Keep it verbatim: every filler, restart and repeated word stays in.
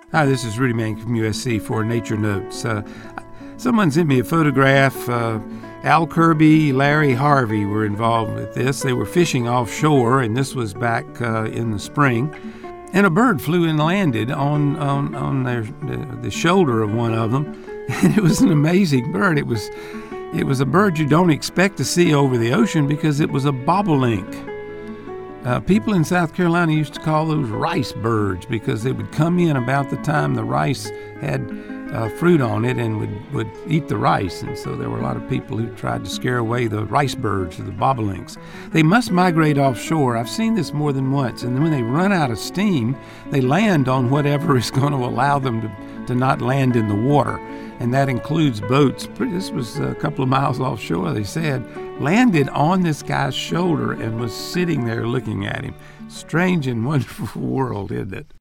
Hi, this is Rudy Manning from U S C for Nature Notes. Uh, someone sent me a photograph. Uh, Al Kirby, Larry Harvey were involved with this. They were fishing offshore, and this was back uh, in the spring. And a bird flew and landed on on, on their, the, the shoulder of one of them. And it was an amazing bird. It was it was a bird you don't expect to see over the ocean because it was a bobolink. Uh, people in South Carolina used to call those rice birds because they would come in about the time the rice had uh, fruit on it and would, would eat the rice. And so there were a lot of people who tried to scare away the rice birds or the bobolinks. They must migrate offshore. I've seen this more than once. And then when they run out of steam, they land on whatever is going to allow them to, to not land in the water. And that includes boats. This was a couple of miles offshore, they said. Landed on this guy's shoulder and was sitting there looking at him. Strange and wonderful world, isn't it?